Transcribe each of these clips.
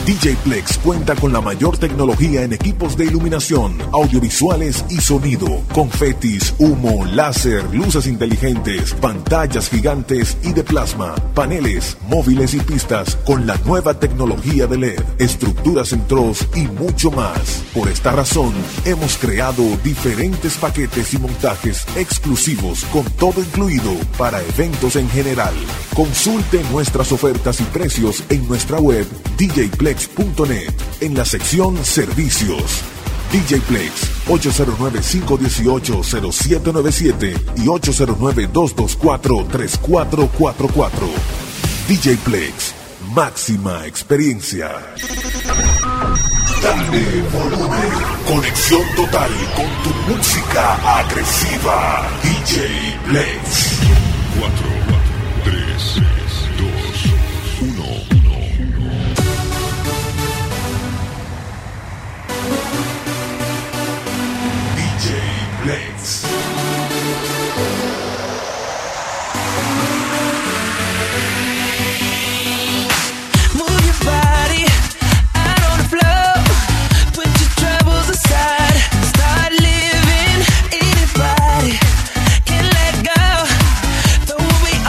DJ Plex cuenta con la mayor tecnología en equipos de iluminación, audiovisuales y sonido, confetis, humo, láser, luces inteligentes, pantallas gigantes y de plasma, paneles, móviles y pistas con la nueva tecnología de LED, estructuras en TROS y mucho más. Por esta razón, hemos creado diferentes paquetes y montajes exclusivos con todo incluido para eventos en general. Consulte nuestras ofertas y precios en nuestra web djplex.net en la sección Servicios. DJ Plex 809-518-0797 y 809-224-3444. DJ Plex, máxima experiencia. Dale volumen, conexión total con tu música agresiva. DJ Plex. 4, 3, 2, 1. Plex. Move your body out on the floor. Put your troubles aside. Start living. Anybody can let go. Throw away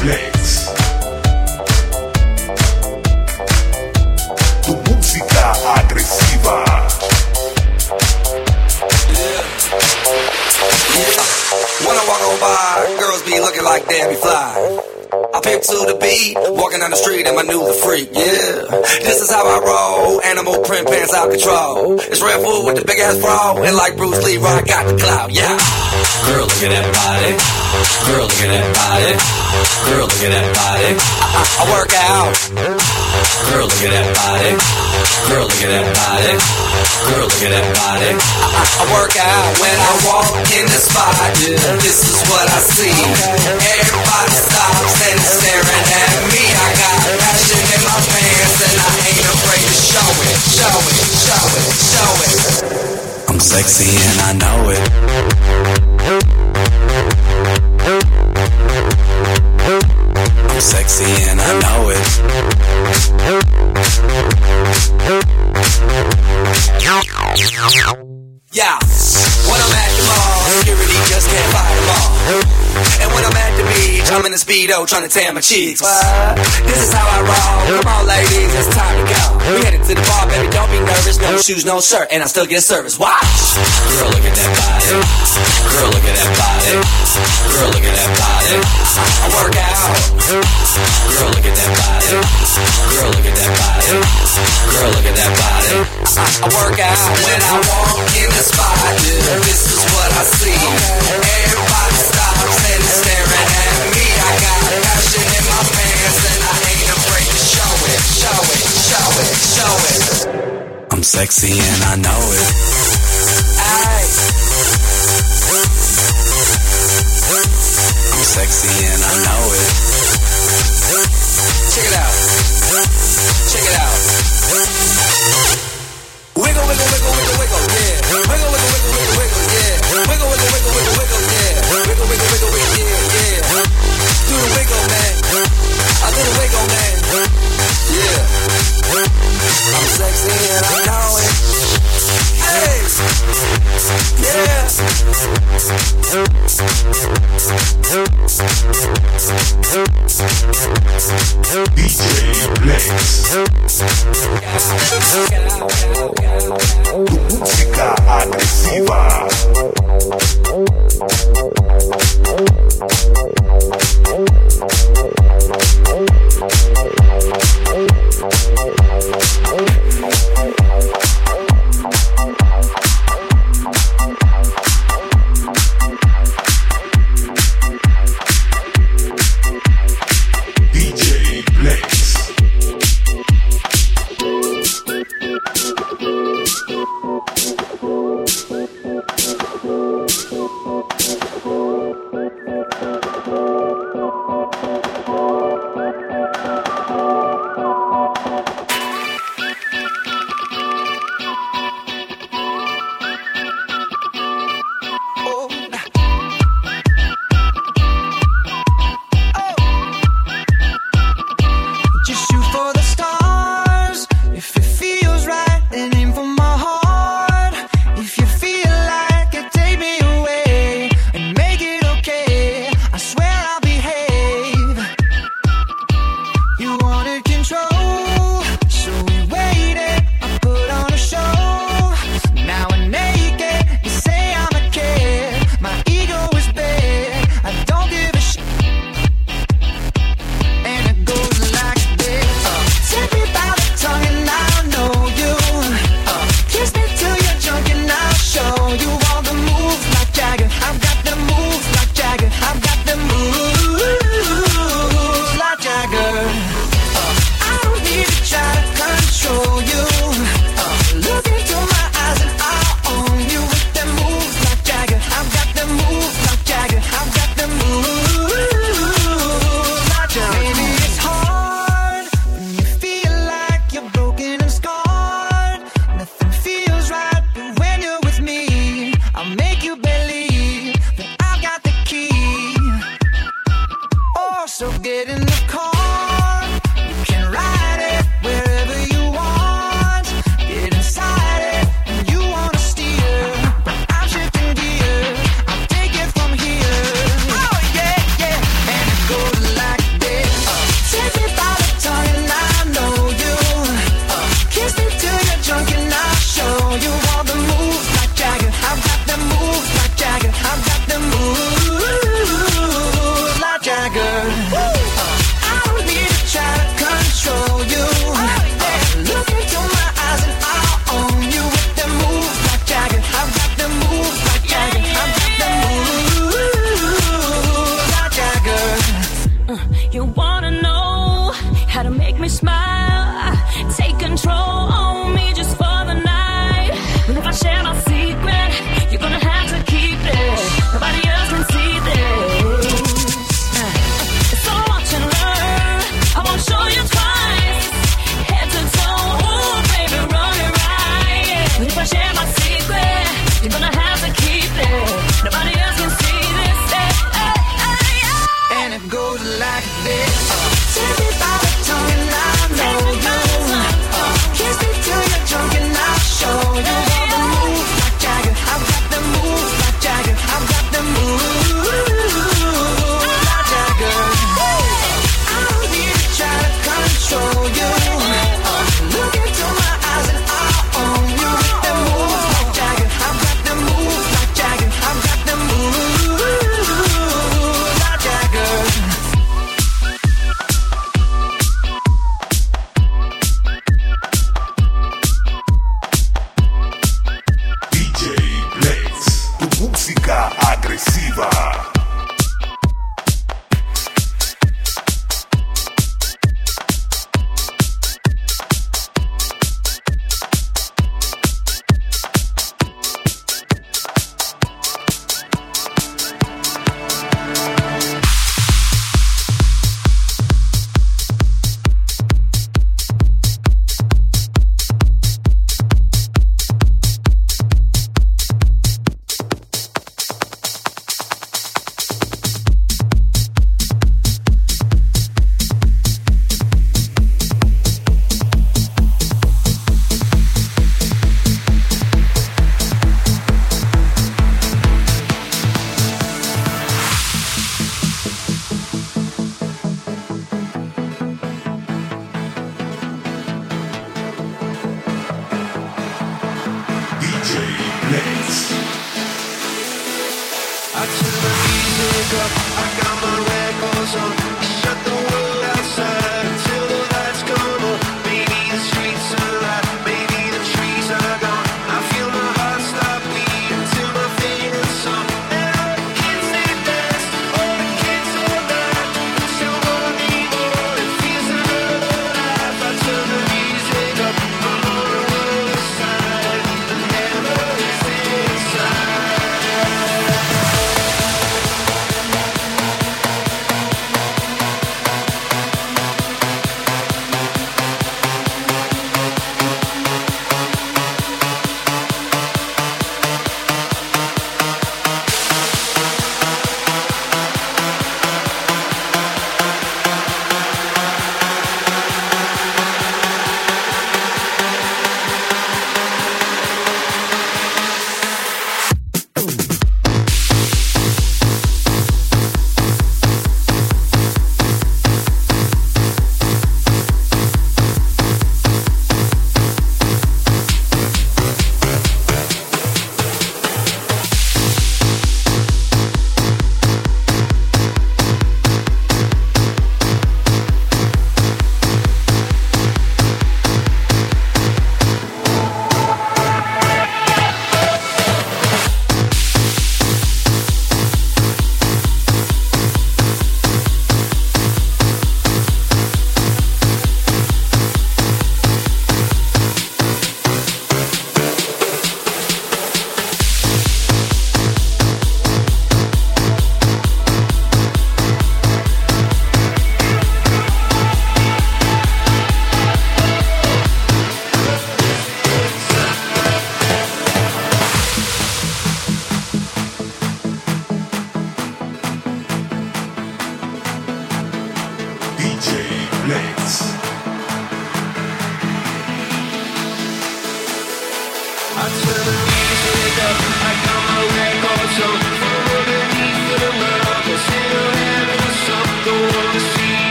Flex. Tu música agresiva. When I walk on by, girls be looking like Debbie Fly. I pick to the beat, walking down the street and my new the freak, yeah. This is how I roll, animal print pants out control. It's Red Food with the big ass bra, and like Bruce Lee, I got the clout, yeah. Girl, look at that body. Girl, look at that body. Girl, look at that body. I work out. Girl, look at that body. Girl, look at that body. Girl, look at that body. I work out when I walk in the spot. This is what I see. Everybody stops and staring at me. I got passion in my pants and I ain't afraid to show it. Show it, show it, show it. I'm sexy and I know it. I'm sexy and I know it. Yeah, when I'm at the mall, security just can't fight them all. And when I'm at the beach, I'm in a Speedo trying to tan my cheeks. But this is how I roll. Come on, ladies, it's time to go. We headed to the bar, baby, don't be nervous. No shoes, no shirt, and I still get service. Watch! Girl, look at that body. Girl, look at that body. Girl, look at that body. I work out. Girl, look at that body. Girl, look at that body. Girl, look at that body. I work out when I walk in the spot. This is what I see. Everybody stops and is staring at me. I got passion in my pants and I ain't afraid to show it. Show it, show it, show it. I'm sexy and I know it. Aye. I'm sexy and I know it. Check it out. Check it out. Wiggle, wiggle, wiggle, wiggle, wiggle, yeah. Wiggle, wiggle, wiggle, wiggle, wiggle, yeah. Wiggle, wiggle, wiggle, wiggle, wiggle, yeah. Wiggle, wiggle, wiggle, wiggle, yeah, yeah. Do the wiggle, man. I do the wiggle, man. Yeah. I'm sexy and I know it. Hey. Yeah. DJ Flex. Tu música agresiva. DJ Flex. Just shoot for the stars. If it feels right, then aim for my heart. If you feel like it, take me away and make it okay. I swear I'll behave. You wanted control, so we waited. I put on a show. Now we're naked. You say I'm a kid. My ego is big. I don't give a shit. And it goes like this. Take me by the tongue and I'll know you. Kiss me till you're drunk and I'll show you all the moves like Jagger. I've got the moves like Jagger. I've got the moves like Jagger. I don't need to try to control you. Look into my eyes and I'll own you with the moves like Jagger. I've got the moves like Jagger. I've got the moves like Jagger. Maybe it's hard when you feel like you're broken and scarred. Nothing feels right, but when you're with me, I'll make you believe that I've got the key. Oh, so get in the car. You can ride it wherever you want. Get inside it and you wanna steer, but I'm shifting gears. I'll take it from here. Oh yeah, yeah. And it goes like You wanna know how to make me smile, take control on me just for the night. And if I share my secret, you're gonna have to keep it. Nobody else can see this. So watch and learn, I won't show you twice. Head to toe, ooh, baby, run it right. But if I share my secret, you're gonna have to keep it. Nobody else can see this. And it goes like this. Take me by the tongue and I'll know you. Kiss me till you're drunk and I'll show you all the moves like Jagger. I've got the moves like Jagger. I've got the moves like Jagger. I don't need to try to control you. Look into my eyes and I'll own you with the moves like Jagger. I've got the moves like Jagger. I've got the moves like Jagger. Música agresiva.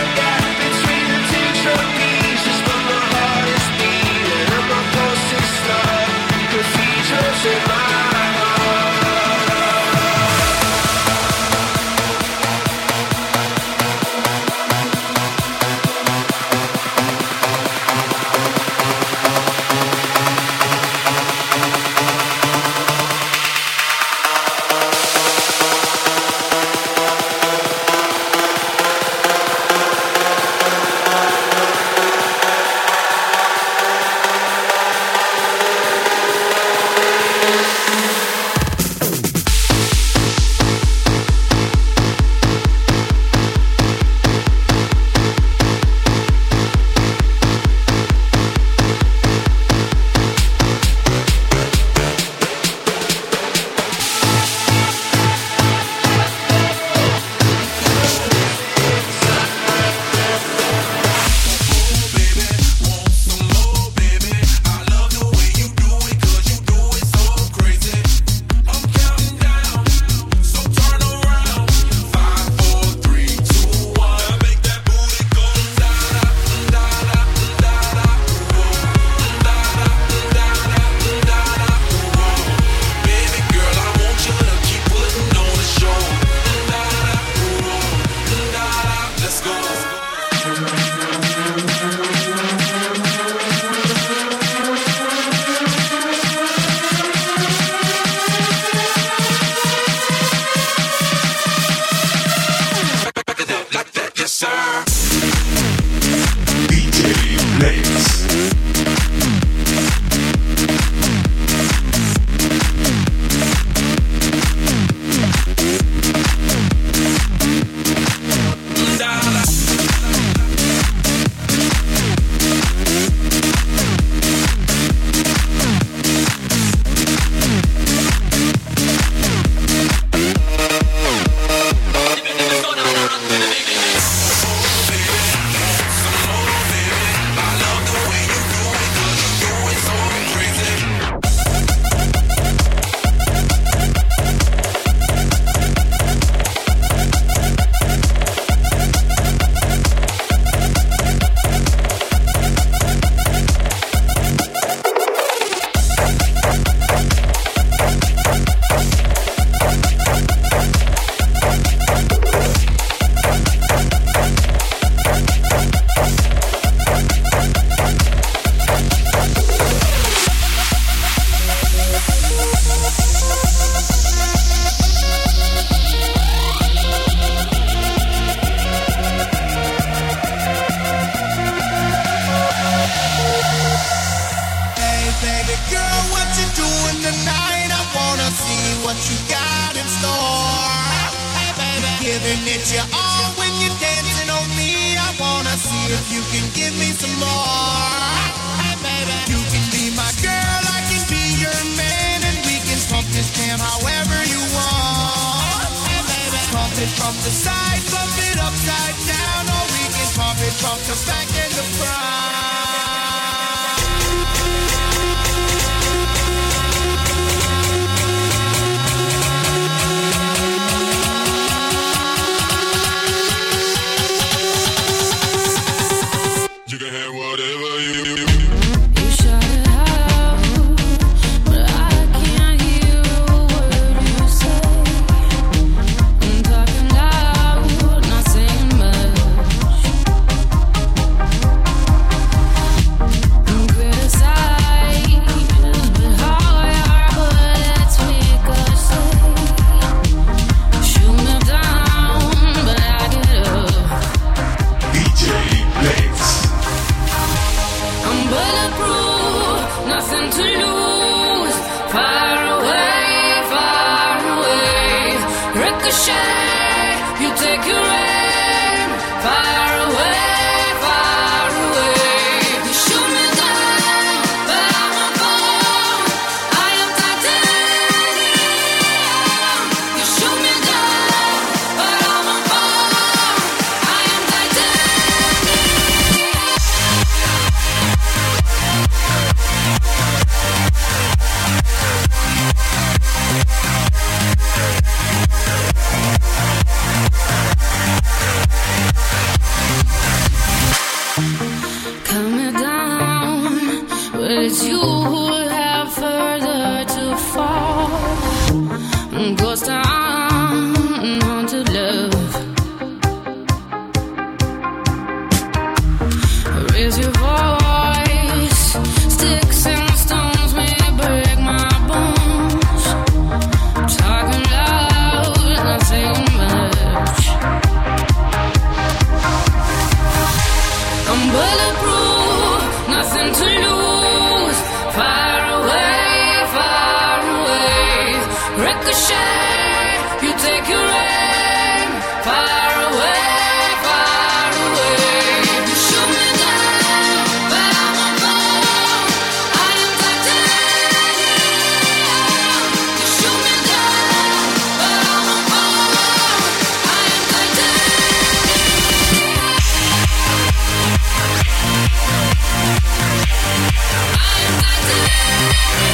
Sister put you on when you're dancing on me. I wanna see if you can give me some more. Hey, baby, you can be my girl, I can be your man, and we can pump this jam however you want. Hey, baby, pump it from the side, pump it upside down, or we can pump it from the back and the front. You can have whatever you You shout it out, but I can't hear a word you say. I'm talking loud, not saying much. I'm criticized, but how are bullets make us say? Shoot me down, but I get up. DJ Lex. I'm bulletproof, nothing to lose. Far away, ricochet. You take your aim. Far away. You shoot me down, but I won't fall. I am titanium. You shoot me down, but I won't fall. I am titanium. Cut me down, but it's you who have further to fall. Ghost town, haunted love. Raise your voice, sticks and stones may break my bones. Talking loud, not saying much. I'm bulletproof, nothing to lose. Far away, ricochet. You take your aim. Far away. You shoot me down, but I won't fall. I am titanium. You shoot me down, but I won't fall. I am titanium. I am titanium.